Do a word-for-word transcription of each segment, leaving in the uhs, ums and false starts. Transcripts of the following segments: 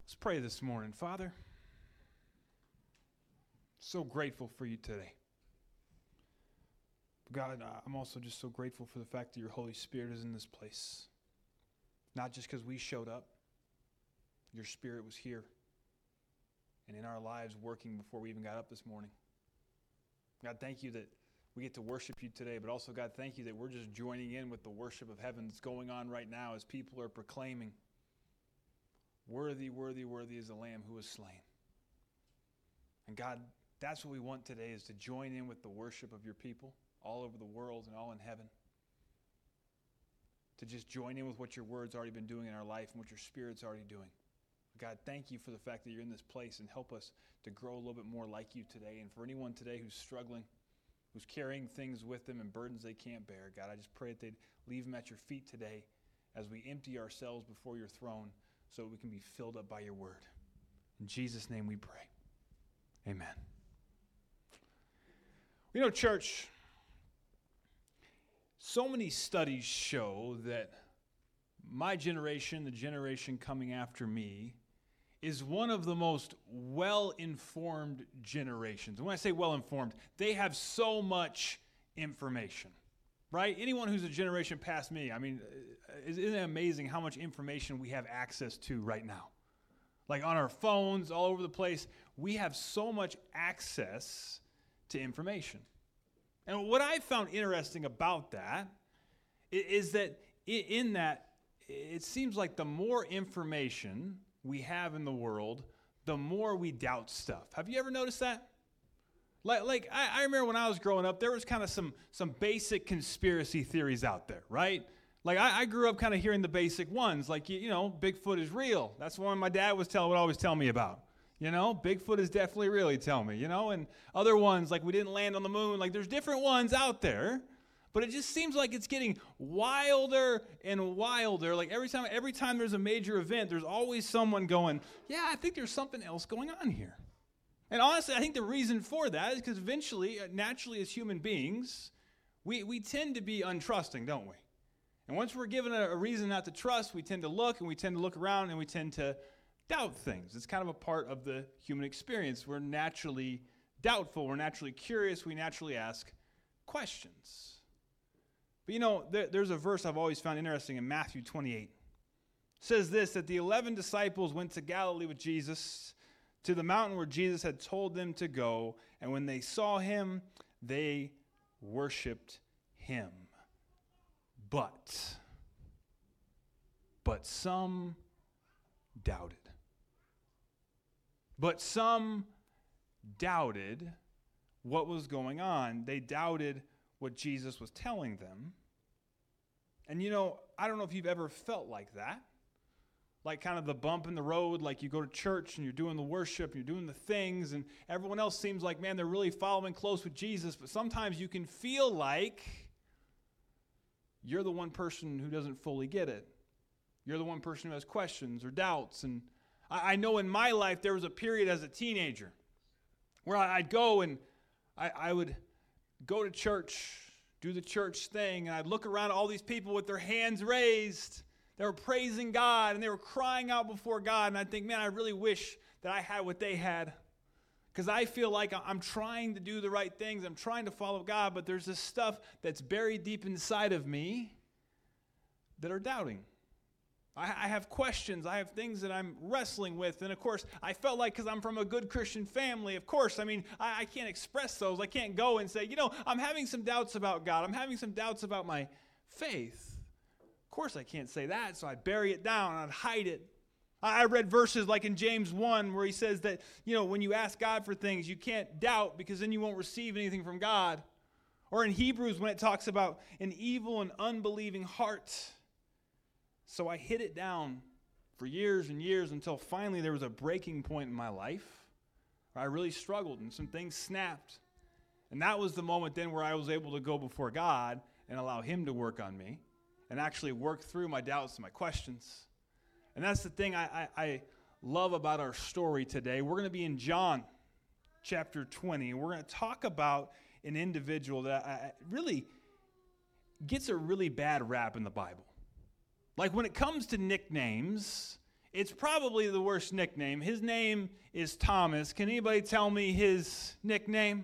Let's pray this morning. Father, so grateful for you today. God, I'm also just so grateful for the fact that your Holy Spirit is in this place. Not just because we showed up. Your Spirit was here and in our lives working before we even got up this morning. God, thank you that we get to worship you today, but also, God, thank you that we're just joining in with the worship of heaven that's going on right now as people are proclaiming, worthy, worthy, worthy is the Lamb who was slain. And God, that's what we want today, is to join in with the worship of your people all over the world and all in heaven. To just join in with what your word's already been doing in our life and what your Spirit's already doing. God, thank you for the fact that you're in this place, and help us to grow a little bit more like you today. And for anyone today who's struggling, who's carrying things with them and burdens they can't bear, God, I just pray that they'd leave them at your feet today as we empty ourselves before your throne so we can be filled up by your word. In Jesus' name we pray. Amen. You know, church, so many studies show that my generation, the generation coming after me, is one of the most well-informed generations. And when I say well-informed, they have so much information, right? Anyone who's a generation past me, I mean, isn't it amazing how much information we have access to right now? Like on our phones, all over the place, we have so much access to information. And what I found interesting about that is that in that, it seems like the more information we have in the world, the more we doubt stuff. Have you ever noticed that? Like, like I, I remember when I was growing up, there was kind of some some basic conspiracy theories out there, right? Like I, I grew up kind of hearing the basic ones, like, you, you know, Bigfoot is real. That's the one my dad was tell, would always tell me about. You know, Bigfoot is definitely real, he'd tell me, you know, and other ones, like we didn't land on the moon. Like there's different ones out there. But it just seems like it's getting wilder and wilder. Like every time every time there's a major event, there's always someone going, yeah, I think there's something else going on here. And honestly, I think the reason for that is because eventually, naturally as human beings, we, we tend to be untrusting, don't we? And once we're given a, a reason not to trust, we tend to look and we tend to look around and we tend to doubt things. It's kind of a part of the human experience. We're naturally doubtful. We're naturally curious. We naturally ask questions. But you know, there, there's a verse I've always found interesting in Matthew twenty-eight. It says this, that the eleven disciples went to Galilee with Jesus, to the mountain where Jesus had told them to go, and when they saw him, they worshiped him. But, but some doubted. But some doubted what was going on. They doubted what Jesus was telling them. And you know, I don't know if you've ever felt like that. Like kind of the bump in the road, like you go to church and you're doing the worship, you're doing the things, and everyone else seems like, man, they're really following close with Jesus, but sometimes you can feel like you're the one person who doesn't fully get it. You're the one person who has questions or doubts. And I, I know in my life there was a period as a teenager where I, I'd go and I, I would go to church, do the church thing, and I'd look around at all these people with their hands raised. They were praising God, and they were crying out before God, and I'd think, man, I really wish that I had what they had, because I feel like I'm trying to do the right things. I'm trying to follow God, but there's this stuff that's buried deep inside of me that are doubting. I, I have questions. I have things that I'm wrestling with. And, of course, I felt like because I'm from a good Christian family, of course, I mean, I, I can't express those. I can't go and say, you know, I'm having some doubts about God. I'm having some doubts about my faith. Of course, I can't say that, so I'd bury it down. I'd hide it. I read verses like in James one where he says that, you know, when you ask God for things, you can't doubt because then you won't receive anything from God. Or in Hebrews when it talks about an evil and unbelieving heart. So I hid it down for years and years until finally there was a breaking point in my life where I really struggled and some things snapped. And that was the moment then where I was able to go before God and allow him to work on me and actually work through my doubts and my questions. And that's the thing I, I, I love about our story today. We're going to be in John chapter twenty. And we're going to talk about an individual that I, really gets a really bad rap in the Bible. Like when it comes to nicknames, It's probably the worst nickname. His name is Thomas. Can anybody tell me his nickname?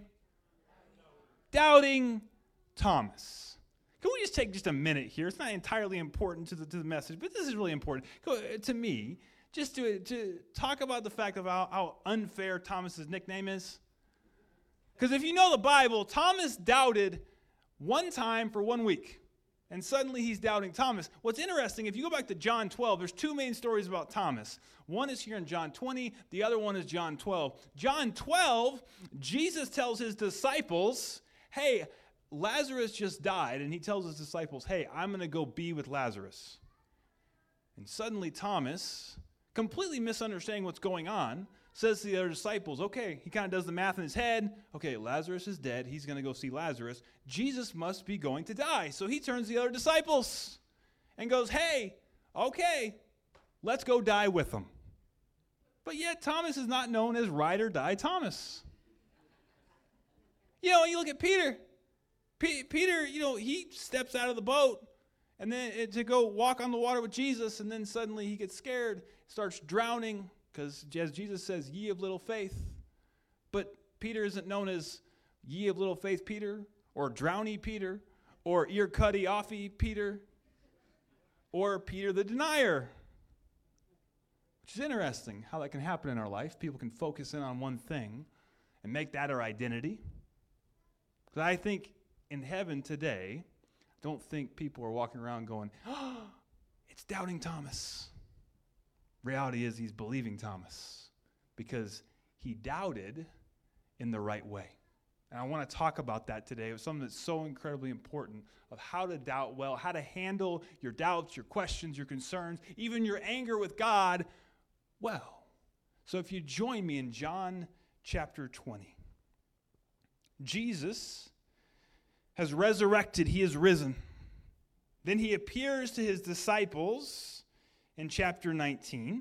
Doubting Thomas. Can we just take just a minute here? It's not entirely important to the, to the message, but this is really important Go, to me, just to, to talk about the fact of how, how unfair Thomas's nickname is. Because if you know the Bible, Thomas doubted one time for one week. And suddenly he's doubting Thomas. What's interesting, if you go back to John twelve, there's two main stories about Thomas. One is here in John twenty. The other one is John twelve. John twelve, Jesus tells his disciples, hey, Lazarus just died. And he tells his disciples, hey, I'm going to go be with Lazarus. And suddenly Thomas, completely misunderstanding what's going on, says to the other disciples, okay, he kind of does the math in his head. Okay, Lazarus is dead. He's going to go see Lazarus. Jesus must be going to die. So he turns to the other disciples and goes, hey, okay, let's go die with him. But yet Thomas is not known as ride or die Thomas. You know, you look at Peter. P- Peter, you know, he steps out of the boat and then it, to go walk on the water with Jesus, and then suddenly he gets scared, starts drowning. Because as Jesus says, ye of little faith. But Peter isn't known as ye of little faith Peter, or drowny Peter, or ear cutty offy Peter, or Peter the denier. Which is interesting how that can happen in our life. People can focus in on one thing and make that our identity. Because I think in heaven today, I don't think people are walking around going, oh, it's doubting Thomas. Reality is he's believing Thomas because he doubted in the right way. And I want to talk about that today. It was something that's so incredibly important of how to doubt well, how to handle your doubts, your questions, your concerns, even your anger with God well. So if you join me in John chapter twenty. Jesus has resurrected. He is risen. Then he appears to his disciples in chapter nineteen,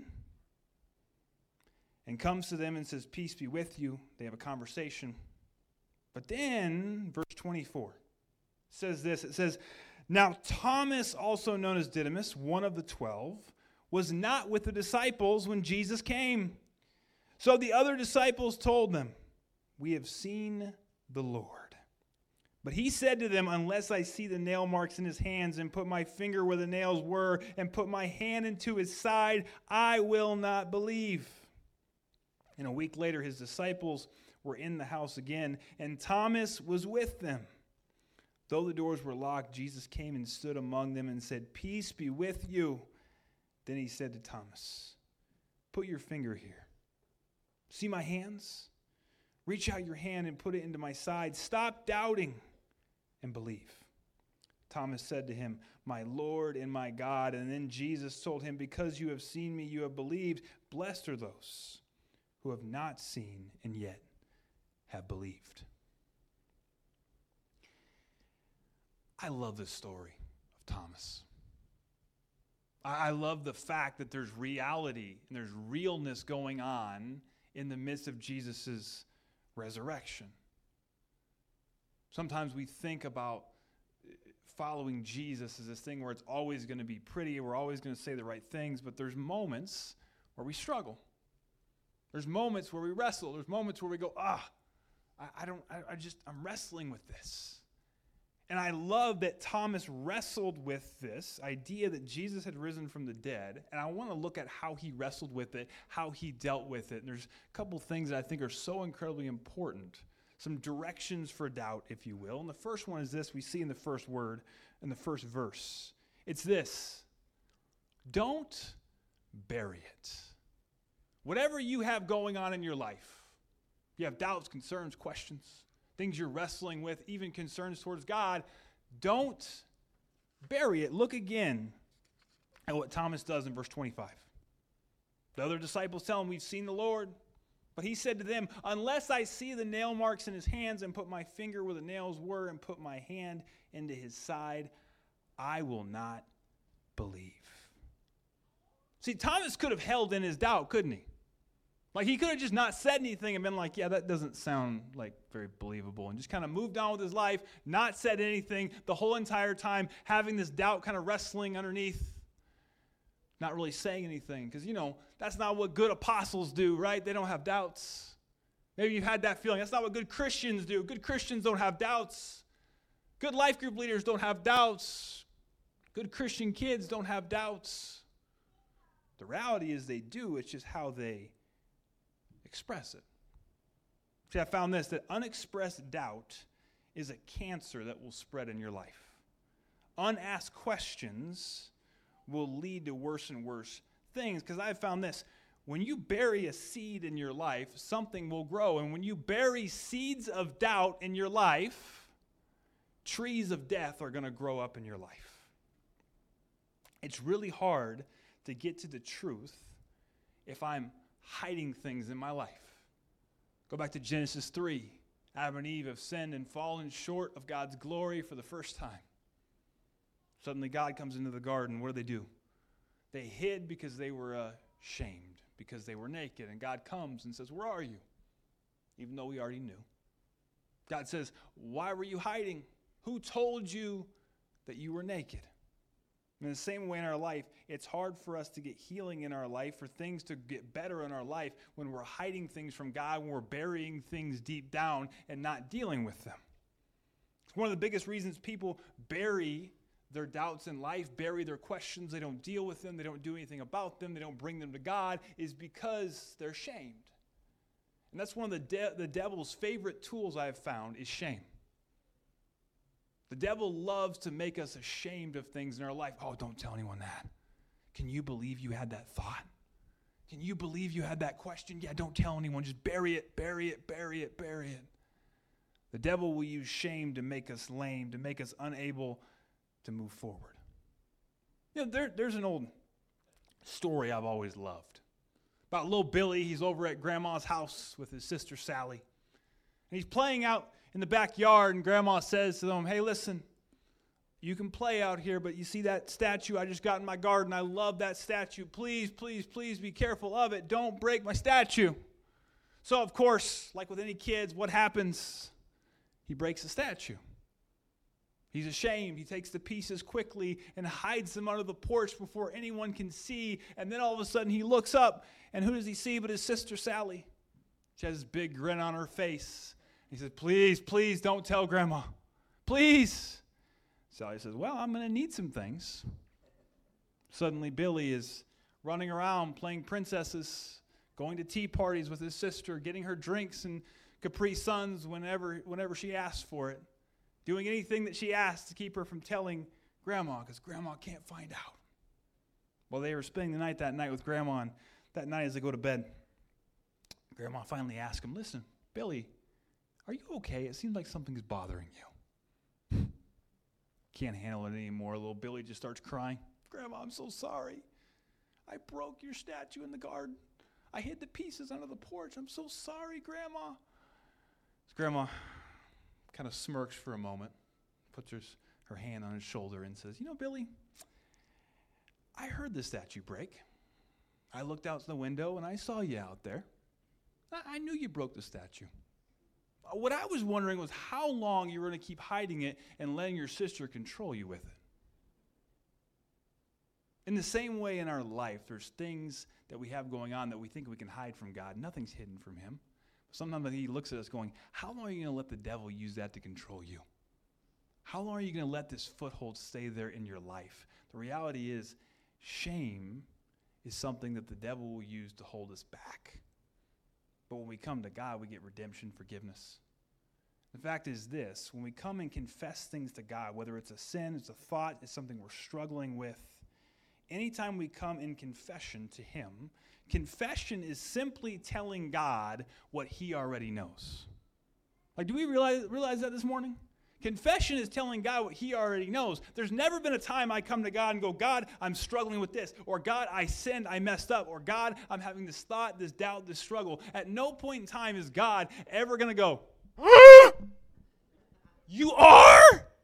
and comes to them and says, peace be with you. They have a conversation. But then, verse twenty-four, says this. It says, now Thomas, also known as Didymus, one of the twelve, was not with the disciples when Jesus came. So the other disciples told them, we have seen the Lord. But he said to them, unless I see the nail marks in his hands and put my finger where the nails were and put my hand into his side, I will not believe. And a week later, his disciples were in the house again, and Thomas was with them. Though the doors were locked, Jesus came and stood among them and said, peace be with you. Then he said to Thomas, put your finger here. See my hands? Reach out your hand and put it into my side. Stop doubting and believe. Thomas said to him, my Lord and my God. And then Jesus told him, because you have seen me, you have believed. Blessed are those who have not seen and yet have believed. I love this story of Thomas. I love the fact that there's reality and there's realness going on in the midst of Jesus' resurrection. Sometimes we think about following Jesus as this thing where it's always going to be pretty, we're always going to say the right things, but there's moments where we struggle. There's moments where we wrestle. There's moments where we go, ah, I, I don't, I, I just, I'm wrestling with this. And I love that Thomas wrestled with this idea that Jesus had risen from the dead. And I want to look at how he wrestled with it, how he dealt with it. And there's a couple things that I think are so incredibly important. Some directions for doubt, if you will. And the first one is this we see in the first word, in the first verse. It's this. Don't bury it. Whatever you have going on in your life, you have doubts, concerns, questions, things you're wrestling with, even concerns towards God, don't bury it. Look again at what Thomas does in verse twenty-five. The other disciples tell him, we've seen the Lord. But he said to them, unless I see the nail marks in his hands and put my finger where the nails were and put my hand into his side, I will not believe. See, Thomas could have held in his doubt, couldn't he? Like he could have just not said anything and been like, yeah, that doesn't sound like very believable, and just kind of moved on with his life, not said anything the whole entire time, having this doubt kind of wrestling underneath. not really saying anything because, you know, that's not what good apostles do, right? They don't have doubts. Maybe you've had that feeling. That's not what good Christians do. Good Christians don't have doubts. Good life group leaders don't have doubts. Good Christian kids don't have doubts. The reality is they do. It's just how they express it. See, I found this, that unexpressed doubt is a cancer that will spread in your life. Unasked questions will lead to worse and worse things, because I've found this. When you bury a seed in your life, something will grow. And when you bury seeds of doubt in your life, trees of death are going to grow up in your life. It's really hard to get to the truth if I'm hiding things in my life. Go back to Genesis three. Adam and Eve have sinned and fallen short of God's glory for the first time. Suddenly God comes into the garden. What do they do? They hid because they were ashamed, because they were naked. And God comes and says, where are you? Even though we already knew. God says, why were you hiding? Who told you that you were naked? In the same way in our life, it's hard for us to get healing in our life, for things to get better in our life when we're hiding things from God, when we're burying things deep down and not dealing with them. It's one of the biggest reasons people bury their doubts in life, bury their questions. They don't deal with them. They don't do anything about them. They don't bring them to God, is because they're shamed. And that's one of the, de- the devil's favorite tools I've found is shame. The devil loves to make us ashamed of things in our life. Oh, don't tell anyone that. Can you believe you had that thought? Can you believe you had that question? Yeah, don't tell anyone. Just bury it, bury it, bury it, bury it. The devil will use shame to make us lame, to make us unable to move forward. You know, there, there's an old story I've always loved about little Billy. He's over at Grandma's house with his sister Sally. And he's playing out in the backyard, and Grandma says to them, hey, listen, you can play out here, but you see that statue I just got in my garden? I love that statue. Please, please, please be careful of it. Don't break my statue. So, of course, like with any kids, what happens? He breaks the statue. He's ashamed. He takes the pieces quickly and hides them under the porch before anyone can see. And then all of a sudden he looks up, and who does he see but his sister Sally? She has this big grin on her face. He says, please, please don't tell Grandma. Please. Sally says, well, I'm going to need some things. Suddenly Billy is running around playing princesses, going to tea parties with his sister, getting her drinks and Capri Suns whenever, whenever she asks for it, doing anything that she asks to keep her from telling Grandma, because Grandma can't find out. Well, they were spending the night that night with Grandma, and that night as they go to bed, Grandma finally asked him, listen, Billy, are you okay? It seems like something's bothering you. Can't handle it anymore. Little Billy just starts crying. Grandma, I'm so sorry. I broke your statue in the garden. I hid the pieces under the porch. I'm so sorry, Grandma. Grandma kind of smirks for a moment, puts her, her hand on his shoulder and says, you know, Billy, I heard the statue break. I looked out the window and I saw you out there. I, I knew you broke the statue. What I was wondering was how long you were going to keep hiding it and letting your sister control you with it. In the same way in our life, there's things that we have going on that we think we can hide from God. Nothing's hidden from him. Sometimes he looks at us going, how long are you going to let the devil use that to control you? How long are you going to let this foothold stay there in your life? The reality is, shame is something that the devil will use to hold us back. But when we come to God, we get redemption, forgiveness. The fact is this, when we come and confess things to God, whether it's a sin, it's a thought, it's something we're struggling with, anytime we come in confession to him, confession is simply telling God what he already knows. Like, do we realize, realize that this morning? Confession is telling God what he already knows. There's never been a time I come to God and go, God, I'm struggling with this. Or God, I sinned, I messed up. Or God, I'm having this thought, this doubt, this struggle. At no point in time is God ever going to go, you are?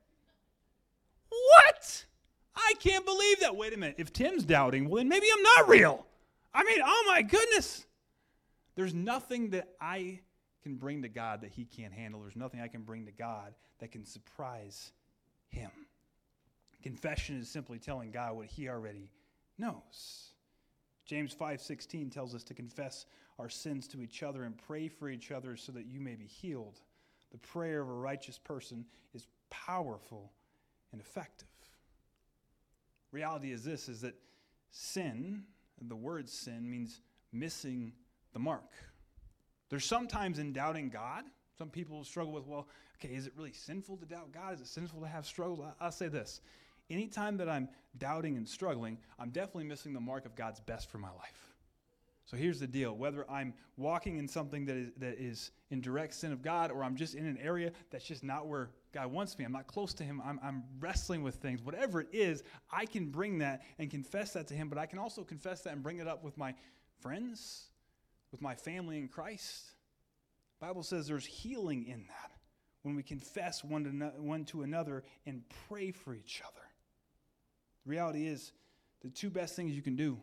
What? I can't believe that. Wait a minute. If Tim's doubting, well, then maybe I'm not real. I mean, oh my goodness. There's nothing that I can bring to God that he can't handle. There's nothing I can bring to God that can surprise him. Confession is simply telling God what he already knows. James five sixteen tells us to confess our sins to each other and pray for each other so that you may be healed. The prayer of a righteous person is powerful and effective. Reality is this, is that sin, the word sin, means missing the mark. There's sometimes in doubting God, some people struggle with, well, okay, is it really sinful to doubt God? Is it sinful to have struggles? I'll say this. Anytime that I'm doubting and struggling, I'm definitely missing the mark of God's best for my life. So here's the deal. Whether I'm walking in something that is, that is in direct sin of God, or I'm just in an area that's just not where God wants me, I'm not close to him, I'm, I'm wrestling with things, whatever it is, I can bring that and confess that to him, but I can also confess that and bring it up with my friends, with my family in Christ. The Bible says there's healing in that when we confess one to, no, one to another and pray for each other. The reality is the two best things you can do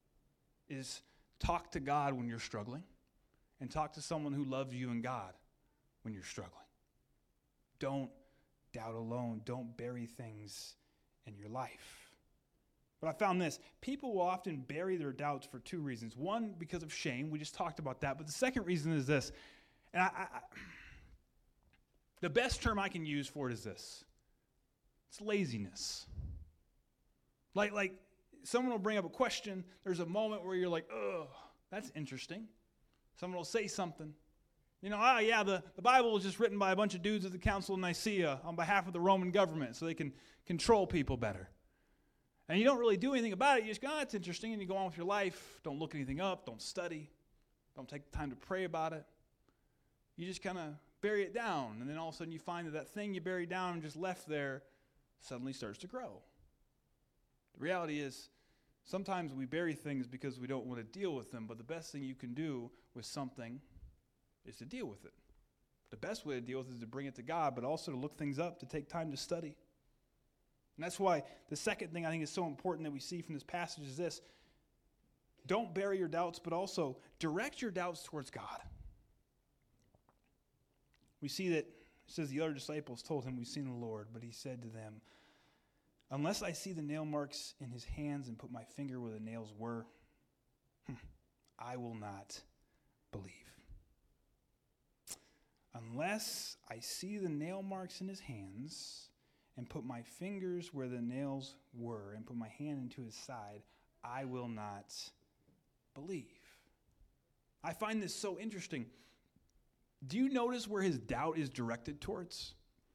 is talk to God when you're struggling and talk to someone who loves you and God when you're struggling. Don't doubt alone. Don't bury things in your life. But I found this. People will often bury their doubts for two reasons. One, because of shame. We just talked about that. But the second reason is this. And I, I, I, the best term I can use for it is this. It's laziness. Like, like someone will bring up a question. There's a moment where you're like, oh, that's interesting. Someone will say something. You know, ah, yeah, the, the Bible was just written by a bunch of dudes at the Council of Nicaea on behalf of the Roman government so they can control people better. And you don't really do anything about it. You just go, oh, that's interesting, and you go on with your life. Don't look anything up. Don't study. Don't take the time to pray about it. You just kind of bury it down, and then all of a sudden you find that that thing you buried down and just left there suddenly starts to grow. The reality is, sometimes we bury things because we don't want to deal with them, but the best thing you can do with something is to deal with it. The best way to deal with it is to bring it to God, but also to look things up, to take time to study. And that's why the second thing I think is so important that we see from this passage is this. Don't bury your doubts, but also direct your doubts towards God. We see that, it says the other disciples told him, we've seen the Lord, but he said to them, unless I see the nail marks in his hands and put my finger where the nails were, I will not believe. Unless I see the nail marks in his hands and put my fingers where the nails were and put my hand into his side, I will not believe. I find this so interesting. Do you notice where his doubt is directed towards?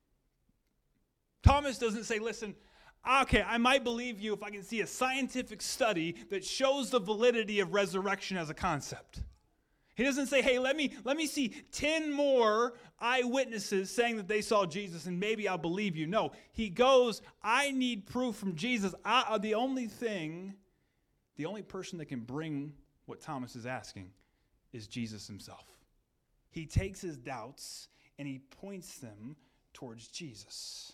Thomas doesn't say, listen, okay, I might believe you if I can see a scientific study that shows the validity of resurrection as a concept. He doesn't say, hey, let me let me see ten more eyewitnesses saying that they saw Jesus and maybe I'll believe you. No, he goes, I need proof from Jesus. I, the only thing, the only person that can bring what Thomas is asking is Jesus himself. He takes his doubts and he points them towards Jesus.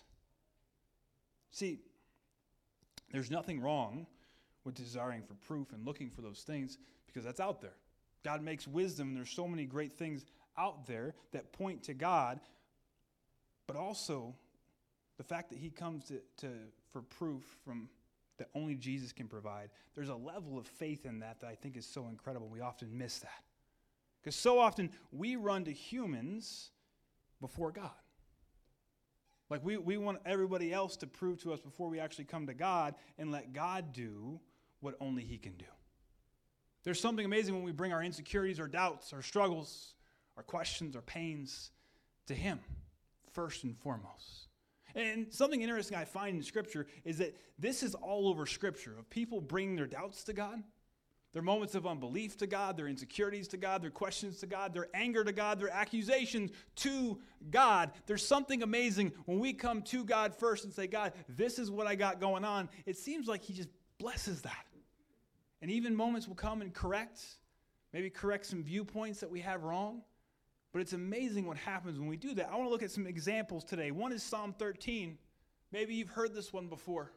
See, there's nothing wrong with desiring for proof and looking for those things because that's out there. God makes wisdom, and there's so many great things out there that point to God, but also the fact that he comes to, to for proof from that only Jesus can provide. There's a level of faith in that that I think is so incredible. We often miss that. Because so often we run to humans before God. Like we, we want everybody else to prove to us before we actually come to God and let God do what only he can do. There's something amazing when we bring our insecurities, our doubts, our struggles, our questions, our pains to him, first and foremost. And something interesting I find in Scripture is that this is all over Scripture, of people bringing their doubts to God, their moments of unbelief to God, their insecurities to God, their questions to God, their anger to God, their accusations to God. There's something amazing when we come to God first and say, God, this is what I got going on. It seems like he just blesses that. And even moments will come and correct, maybe correct some viewpoints that we have wrong. But it's amazing what happens when we do that. I want to look at some examples today. One is Psalm thirteen. Maybe you've heard this one before.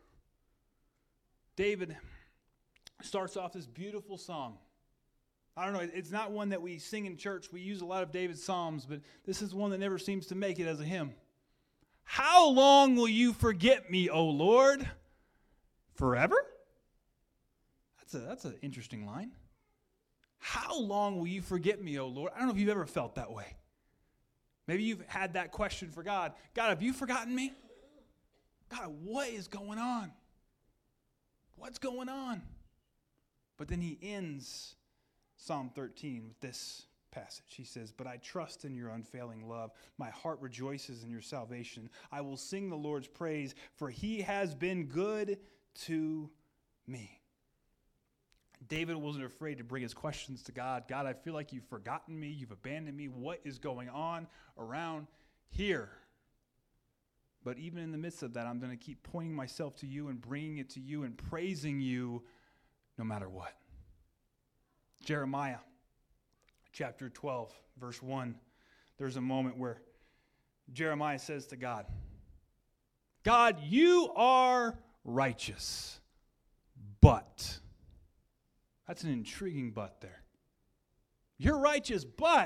David starts off this beautiful song. I don't know, it's not one that we sing in church. We use a lot of David's psalms, but this is one that never seems to make it as a hymn. How long will you forget me, O Lord? Forever? That's a that's an interesting line. How long will you forget me, O Lord? I don't know if you've ever felt that way. Maybe you've had that question for God. God, have you forgotten me? God, what is going on? What's going on? But then he ends Psalm thirteen with this passage. He says, but I trust in your unfailing love. My heart rejoices in your salvation. I will sing the Lord's praise, for he has been good to me. David wasn't afraid to bring his questions to God. God, I feel like you've forgotten me. You've abandoned me. What is going on around here? But even in the midst of that, I'm going to keep pointing myself to you and bringing it to you and praising you no matter what. Jeremiah chapter twelve, verse one. There's a moment where Jeremiah says to God, God, you are righteous, but... That's an intriguing but there. You're righteous, but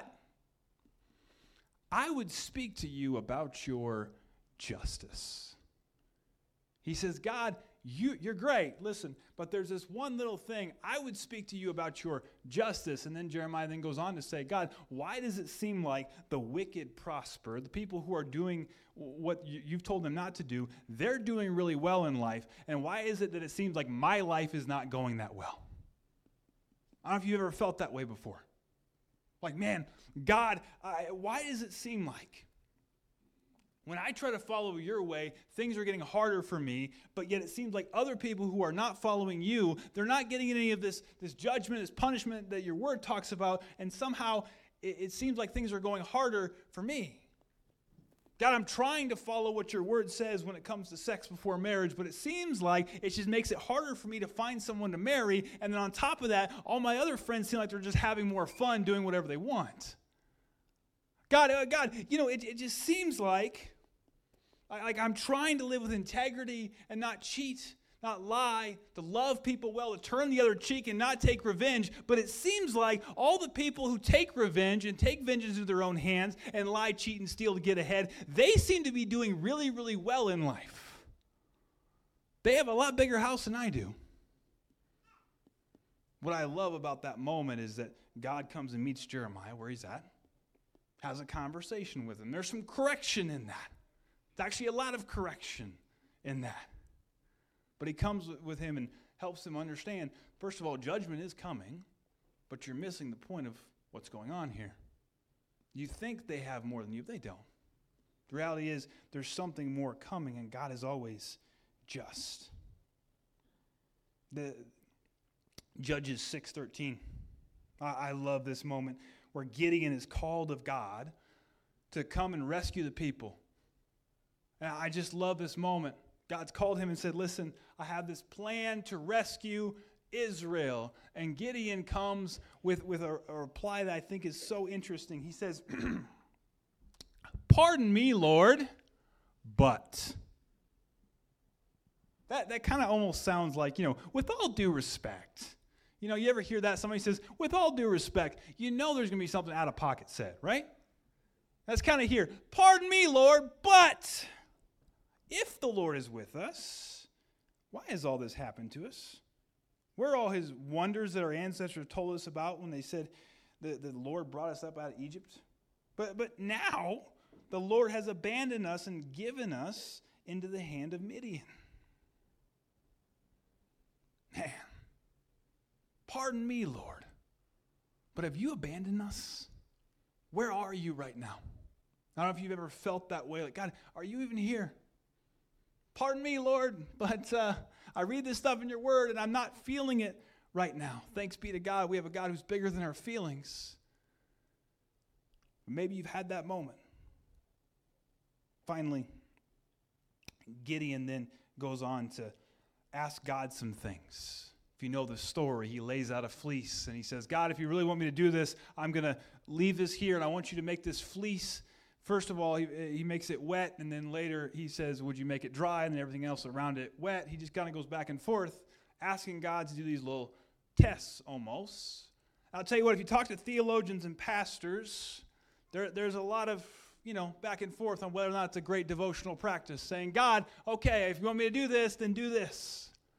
I would speak to you about your justice. He says, God, you, you're great. Listen, but there's this one little thing. I would speak to you about your justice. And then Jeremiah then goes on to say, God, why does it seem like the wicked prosper? The people who are doing what you've told them not to do, they're doing really well in life. And why is it that it seems like my life is not going that well? I don't know if you've ever felt that way before. Like, man, God, I, why does it seem like when I try to follow your way, things are getting harder for me, but yet it seems like other people who are not following you, they're not getting any of this, this judgment, this punishment that your word talks about, and somehow it, it seems like things are going harder for me. God, I'm trying to follow what your word says when it comes to sex before marriage, but it seems like it just makes it harder for me to find someone to marry. And then on top of that, all my other friends seem like they're just having more fun doing whatever they want. God, uh, God, you know, it, it just seems like, like I'm trying to live with integrity and not cheat, not lie, to love people well, to turn the other cheek and not take revenge. But it seems like all the people who take revenge and take vengeance into their own hands and lie, cheat, and steal to get ahead, they seem to be doing really, really well in life. They have a lot bigger house than I do. What I love about that moment is that God comes and meets Jeremiah where he's at, has a conversation with him. There's some correction in that. There's actually a lot of correction in that. But he comes with him and helps him understand, first of all, judgment is coming, but you're missing the point of what's going on here. You think they have more than you. They don't. The reality is there's something more coming, and God is always just. The Judges six thirteen. I, I love this moment where Gideon is called of God to come and rescue the people. And I just love this moment. God's called him and said, listen, I have this plan to rescue Israel. And Gideon comes with, with a, a reply that I think is so interesting. He says, pardon me, Lord, but. That, that kind of almost sounds like, you know, with all due respect. You know, you ever hear that? Somebody says, with all due respect, you know there's going to be something out of pocket said, right? That's kind of here. Pardon me, Lord, but if the Lord is with us, why has all this happened to us? Where are all his wonders that our ancestors told us about when they said the, the Lord brought us up out of Egypt? But, but now the Lord has abandoned us and given us into the hand of Midian. Man, pardon me, Lord, but have you abandoned us? Where are you right now? I don't know if you've ever felt that way. Like, God, are you even here? Pardon me, Lord, but uh, I read this stuff in your word and I'm not feeling it right now. Thanks be to God. We have a God who's bigger than our feelings. Maybe you've had that moment. Finally, Gideon then goes on to ask God some things. If you know the story, he lays out a fleece and he says, God, if you really want me to do this, I'm going to leave this here and I want you to make this fleece. First of all, he, he makes it wet, and then later he says, would you make it dry, and then everything else around it wet. He just kind of goes back and forth, asking God to do these little tests almost. I'll tell you what, if you talk to theologians and pastors, there, there's a lot of, you know, back and forth on whether or not it's a great devotional practice, saying, God, okay, if you want me to do this, then do this.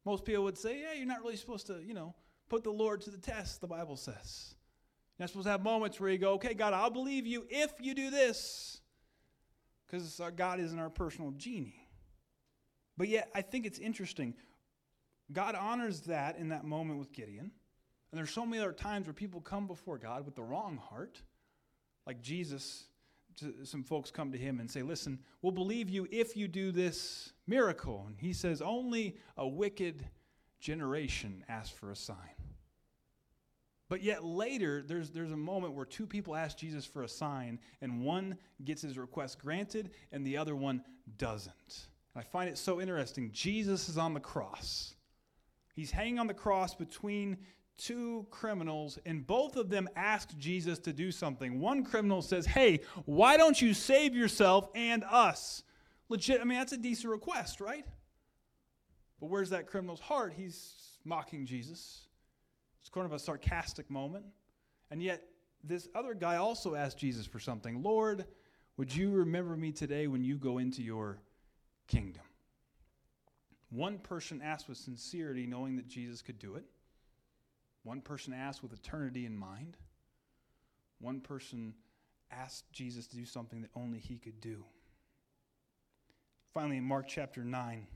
Most people would say, yeah, you're not really supposed to, you know, put the Lord to the test, the Bible says. You're not supposed to have moments where you go, okay, God, I'll believe you if you do this. Because our God isn't our personal genie. But yet, I think it's interesting. God honors that in that moment with Gideon. And there's so many other times where people come before God with the wrong heart. Like Jesus, some folks come to him and say, listen, we'll believe you if you do this miracle. And he says, only a wicked generation asks for a sign. But yet later, there's, there's a moment where two people ask Jesus for a sign, and one gets his request granted, and the other one doesn't. I find it so interesting. Jesus is on the cross. He's hanging on the cross between two criminals, and both of them ask Jesus to do something. One criminal says, hey, why don't you save yourself and us? Legit, I mean, that's a decent request, right? But where's that criminal's heart? He's mocking Jesus. It's kind of a sarcastic moment. And yet, this other guy also asked Jesus for something. Lord, would you remember me today when you go into your kingdom? One person asked with sincerity, knowing that Jesus could do it. One person asked with eternity in mind. One person asked Jesus to do something that only he could do. Finally, in Mark chapter nine,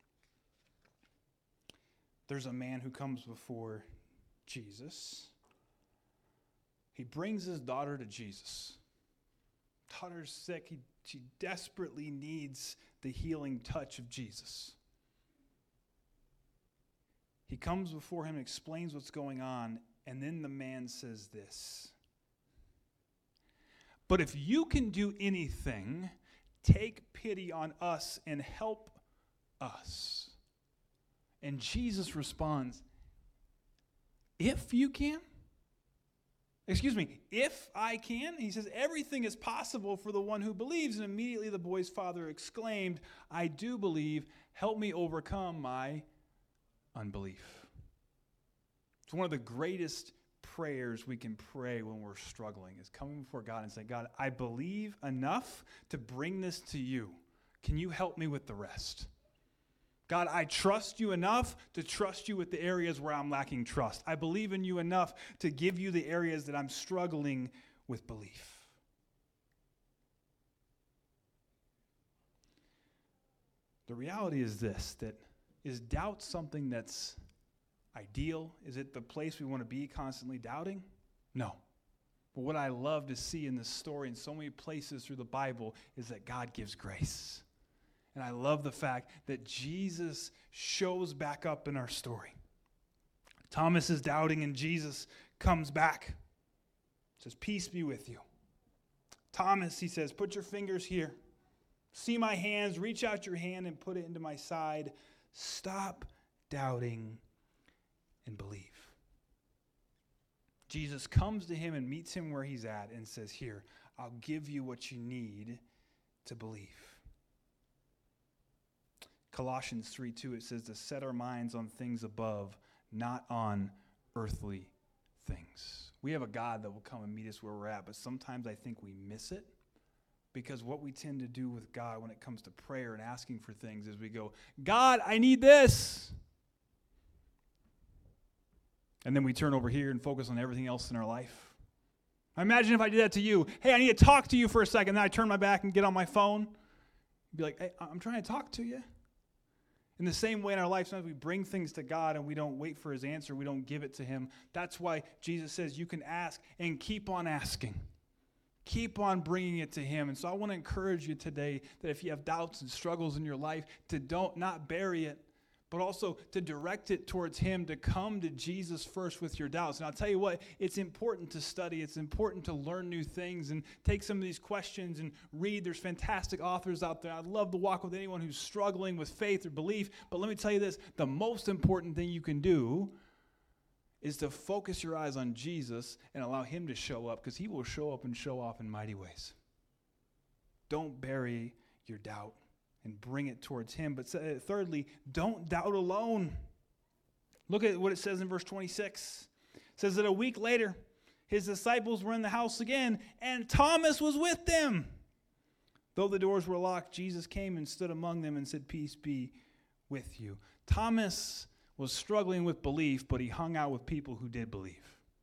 there's a man who comes before Jesus. He brings his daughter to Jesus. Daughter's sick. He, she desperately needs the healing touch of Jesus. He comes before him and explains what's going on, and then the man says this. But if you can do anything, take pity on us and help us. And Jesus responds, if you can? Excuse me, if I can? He says, everything is possible for the one who believes. And immediately the boy's father exclaimed, I do believe. Help me overcome my unbelief. It's one of the greatest prayers we can pray when we're struggling, is coming before God and saying, God, I believe enough to bring this to you. Can you help me with the rest? God, I trust you enough to trust you with the areas where I'm lacking trust. I believe in you enough to give you the areas that I'm struggling with belief. The reality is this, that is doubt something that's ideal? Is it the place we want to be constantly doubting? No. But what I love to see in this story in so many places through the Bible is that God gives grace. And I love the fact that Jesus shows back up in our story. Thomas is doubting and Jesus comes back. Says, peace be with you. Thomas, he says, put your fingers here. See my hands, reach out your hand and put it into my side. Stop doubting and believe. Jesus comes to him and meets him where he's at and says, here, I'll give you what you need to believe. Colossians three two, it says to set our minds on things above, not on earthly things. We have a God that will come and meet us where we're at, but sometimes I think we miss it. Because what we tend to do with God when it comes to prayer and asking for things is we go, God, I need this. And then we turn over here and focus on everything else in our life. I imagine if I did that to you. Hey, I need to talk to you for a second. Then I turn my back and get on my phone. Be like, hey, I'm trying to talk to you. In the same way in our life, sometimes we bring things to God and we don't wait for his answer. We don't give it to him. That's why Jesus says you can ask and keep on asking. Keep on bringing it to him. And so I want to encourage you today that if you have doubts and struggles in your life, to don't not bury it, but also to direct it towards him, to come to Jesus first with your doubts. And I'll tell you what, it's important to study. It's important to learn new things and take some of these questions and read. There's fantastic authors out there. I'd love to walk with anyone who's struggling with faith or belief. But let me tell you this, the most important thing you can do is to focus your eyes on Jesus and allow him to show up, because he will show up and show off in mighty ways. Don't bury your doubt and bring it towards him. But thirdly, don't doubt alone. Look at what it says in verse twenty-six. It says that a week later, his disciples were in the house again, and Thomas was with them. Though the doors were locked, Jesus came and stood among them and said, peace be with you. Thomas was struggling with belief, but he hung out with people who did believe.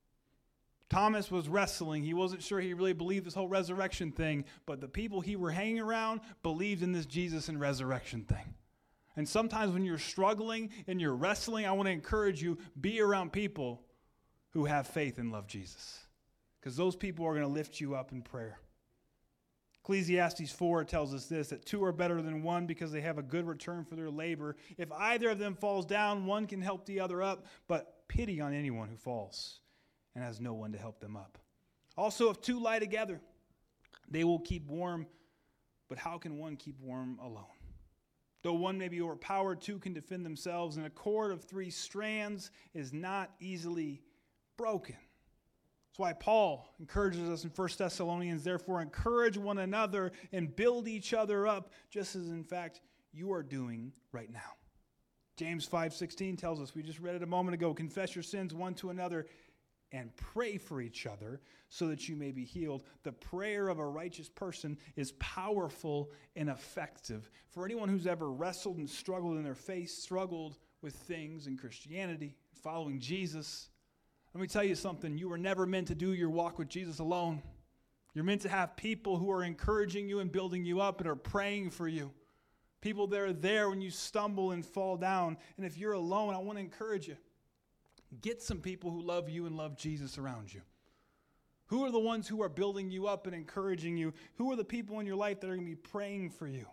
Thomas was wrestling. He wasn't sure he really believed this whole resurrection thing, but the people he were hanging around believed in this Jesus and resurrection thing. And sometimes when you're struggling and you're wrestling, I want to encourage you, be around people who have faith and love Jesus, because those people are going to lift you up in prayer. Ecclesiastes four tells us this, that two are better than one because they have a good return for their labor. If either of them falls down, one can help the other up, but pity on anyone who falls and has no one to help them up. Also, if two lie together, they will keep warm, but how can one keep warm alone? Though one may be overpowered, two can defend themselves, and a cord of three strands is not easily broken. That's why Paul encourages us in First Thessalonians, therefore encourage one another and build each other up, just as in fact you are doing right now. James five sixteen tells us, we just read it a moment ago, confess your sins one to another and pray for each other so that you may be healed. The prayer of a righteous person is powerful and effective. For anyone who's ever wrestled and struggled in their faith, struggled with things in Christianity, following Jesus, let me tell you something. You were never meant to do your walk with Jesus alone. You're meant to have people who are encouraging you and building you up and are praying for you. People that are there when you stumble and fall down. And if you're alone, I want to encourage you. Get some people who love you and love Jesus around you. Who are the ones who are building you up and encouraging you? Who are the people in your life that are going to be praying for you?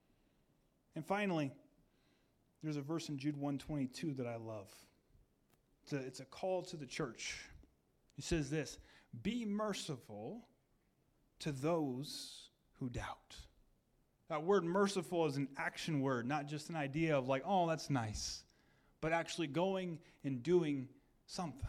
And finally, there's a verse in Jude one twenty-two that I love. It's a, it's a call to the church. It says this, be merciful to those who doubt. That word merciful is an action word, not just an idea of like, oh, that's nice, but actually going and doing something.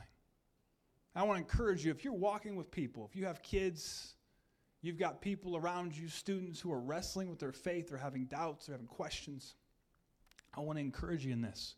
I want to encourage you, if you're walking with people, if you have kids, you've got people around you, students who are wrestling with their faith or having doubts or having questions, I want to encourage you in this.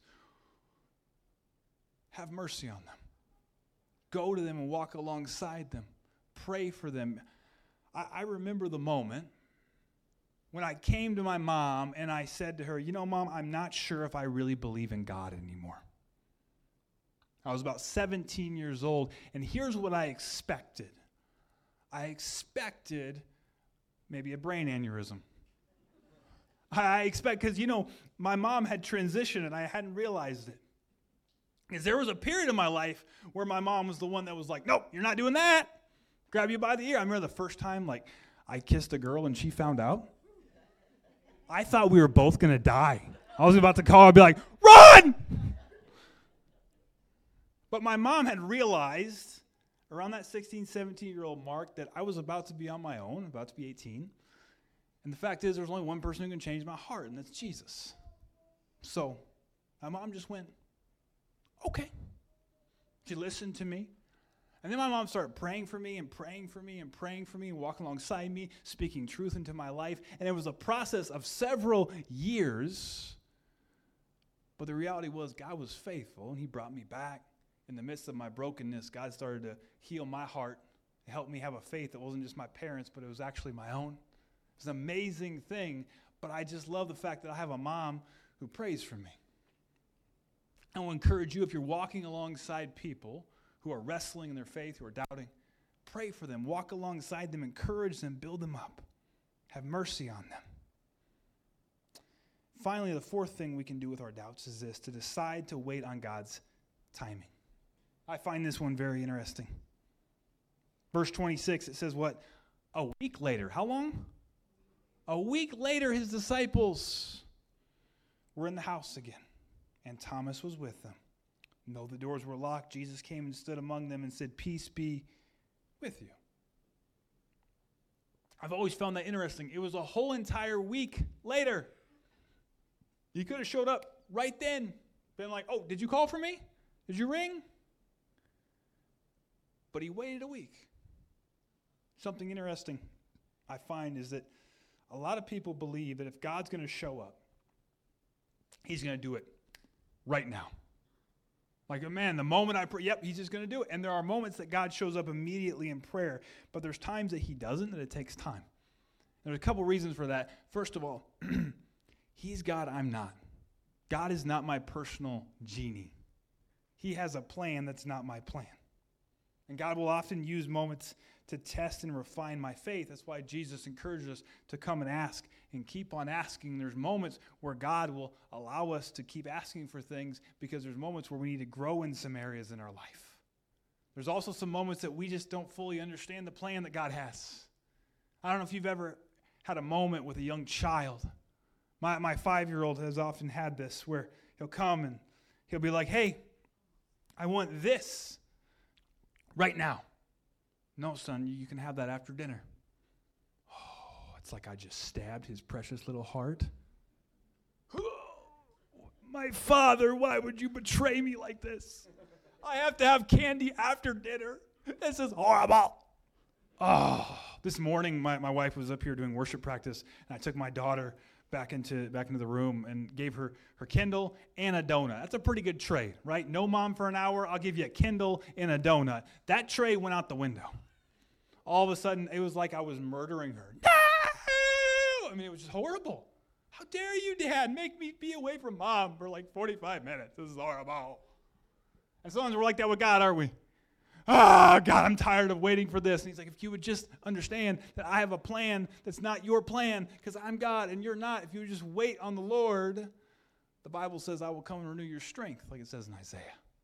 Have mercy on them. Go to them and walk alongside them. Pray for them. I, I remember the moment when I came to my mom and I said to her, you know, Mom, I'm not sure if I really believe in God anymore. I was about seventeen years old, and here's what I expected. I expected maybe a brain aneurysm. I expect, because, you know, my mom had transitioned and I hadn't realized it. Because there was a period of my life where my mom was the one that was like, nope, you're not doing that. Grab you by the ear. I remember the first time, like, I kissed a girl and she found out. I thought we were both going to die. I was about to call her and be like, run! But my mom had realized around that sixteen, seventeen-year-old mark that I was about to be on my own, about to be eighteen. And the fact is there's only one person who can change my heart, and that's Jesus. So my mom just went, okay. She listened to me. And then my mom started praying for me and praying for me and praying for me and walking alongside me, speaking truth into my life. And it was a process of several years. But the reality was God was faithful, and he brought me back. In the midst of my brokenness, God started to heal my heart and help me have a faith that wasn't just my parents, but it was actually my own. It's an amazing thing, but I just love the fact that I have a mom who prays for me. I will encourage you, if you're walking alongside people who are wrestling in their faith, who are doubting, pray for them, walk alongside them, encourage them, build them up. Have mercy on them. Finally, the fourth thing we can do with our doubts is this, to decide to wait on God's timing. I find this one very interesting. Verse twenty-six, it says what? A week later. How long? A week later, his disciples were in the house again, and Thomas was with them. And though the doors were locked, Jesus came and stood among them and said, peace be with you. I've always found that interesting. It was a whole entire week later. He could have showed up right then, been like, oh, did you call for me? Did you ring? But he waited a week. Something interesting I find is that a lot of people believe that if God's going to show up, he's going to do it right now. Like, man, the moment I pray, yep, he's just going to do it. And there are moments that God shows up immediately in prayer, but there's times that he doesn't, that it takes time. There's a couple reasons for that. First of all, he's God, I'm not. God is not my personal genie. He has a plan that's not my plan. And God will often use moments to test and refine my faith. That's why Jesus encourages us to come and ask and keep on asking. There's moments where God will allow us to keep asking for things because there's moments where we need to grow in some areas in our life. There's also some moments that we just don't fully understand the plan that God has. I don't know if you've ever had a moment with a young child. My my five-year-old has often had this where he'll come and he'll be like, hey, I want this right now. No, son, you can have that after dinner. Oh, it's like I just stabbed his precious little heart. Oh, my father, why would you betray me like this? I have to have candy after dinner. This is horrible. Oh, this morning my, my wife was up here doing worship practice, and I took my daughter back into back into the room and gave her her Kindle and a donut. That's a pretty good trade, right? No mom for an hour, I'll give you a Kindle and a donut. That trade went out the window. All of a sudden, it was like I was murdering her. No! I mean, it was just horrible. How dare you, Dad, make me be away from Mom for like forty-five minutes. This is horrible. And sometimes we're like that with God, aren't we? Ah, oh, God, I'm tired of waiting for this. And he's like, if you would just understand that I have a plan that's not your plan because I'm God and you're not. If you would just wait on the Lord, the Bible says, I will come and renew your strength, like it says in Isaiah.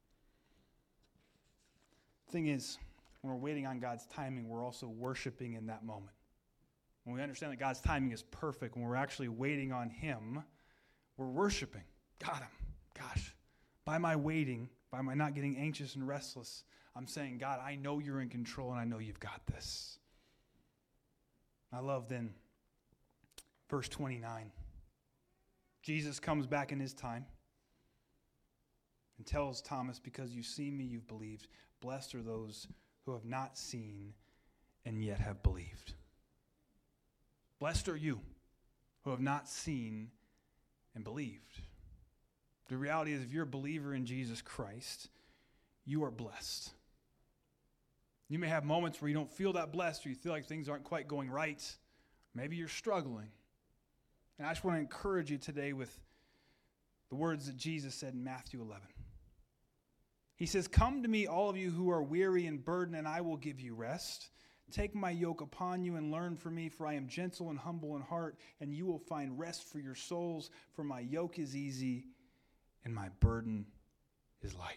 The thing is, when we're waiting on God's timing, we're also worshiping in that moment. When we understand that God's timing is perfect, when we're actually waiting on him, we're worshiping. Got him. Gosh, by my waiting, by my not getting anxious and restless, I'm saying, God, I know you're in control and I know you've got this. I love then verse twenty-nine. Jesus comes back in his time and tells Thomas, because you've seen me, you've believed. Blessed are those who have not seen and yet have believed. Blessed are you who have not seen and believed. The reality is, if you're a believer in Jesus Christ, you are blessed. You may have moments where you don't feel that blessed or you feel like things aren't quite going right. Maybe you're struggling. And I just want to encourage you today with the words that Jesus said in Matthew eleven. He says, come to me, all of you who are weary and burdened, and I will give you rest. Take my yoke upon you and learn from me, for I am gentle and humble in heart, and you will find rest for your souls. For my yoke is easy and my burden is light.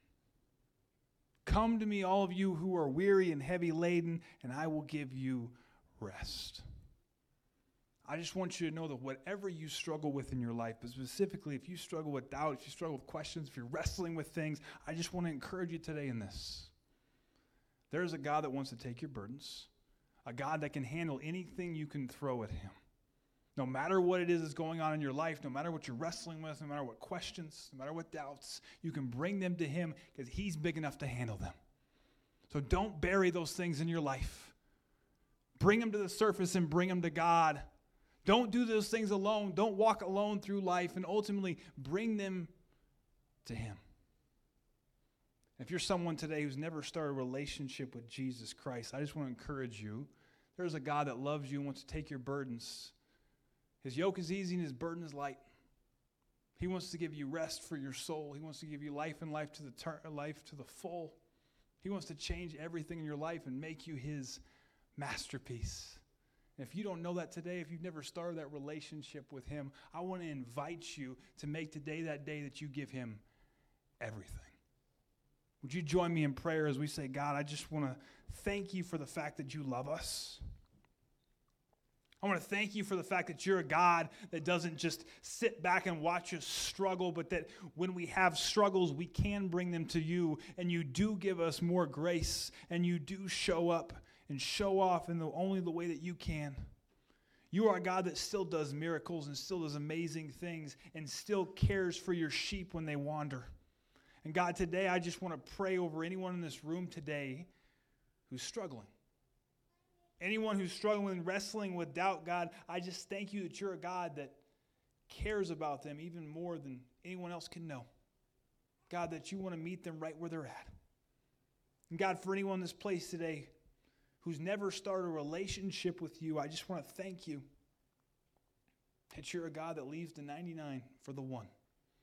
Come to me, all of you who are weary and heavy laden, and I will give you rest. I just want you to know that whatever you struggle with in your life, but specifically if you struggle with doubt, if you struggle with questions, if you're wrestling with things, I just want to encourage you today in this. There's a God that wants to take your burdens, a God that can handle anything you can throw at him. No matter what it is that's going on in your life, no matter what you're wrestling with, no matter what questions, no matter what doubts, you can bring them to him because he's big enough to handle them. So don't bury those things in your life. Bring them to the surface and bring them to God. Don't do those things alone. Don't walk alone through life, and ultimately bring them to him. If you're someone today who's never started a relationship with Jesus Christ, I just want to encourage you. There's a God that loves you and wants to take your burdens. His yoke is easy and his burden is light. He wants to give you rest for your soul. He wants to give you life and life to the ter- life to the full. He wants to change everything in your life and make you his masterpiece. And if you don't know that today, if you've never started that relationship with him, I want to invite you to make today that day that you give him everything. Would you join me in prayer as we say, God, I just want to thank you for the fact that you love us. I want to thank you for the fact that you're a God that doesn't just sit back and watch us struggle, but that when we have struggles, we can bring them to you, and you do give us more grace, and you do show up and show off in the only the way that you can. You are a God that still does miracles and still does amazing things and still cares for your sheep when they wander. And God, today I just want to pray over anyone in this room today who's struggling. Anyone who's struggling and wrestling with doubt, God, I just thank you that you're a God that cares about them even more than anyone else can know. God, that you want to meet them right where they're at. And God, for anyone in this place today who's never started a relationship with you, I just want to thank you that you're a God that leaves the ninety-nine for the one.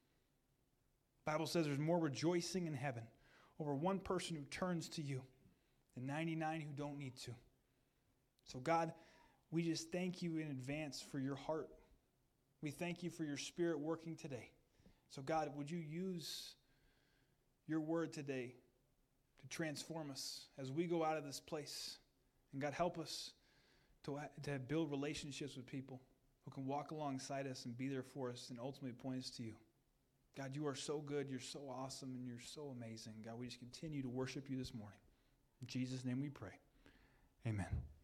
Bible says there's more rejoicing in heaven over one person who turns to you than ninety-nine who don't need to. So God, we just thank you in advance for your heart. We thank you for your Spirit working today. So God, would you use your word today to transform us as we go out of this place? And God, help us to, to build relationships with people who can walk alongside us and be there for us and ultimately point us to you. God, you are so good, you're so awesome, and you're so amazing. God, we just continue to worship you this morning. In Jesus' name we pray. Amen.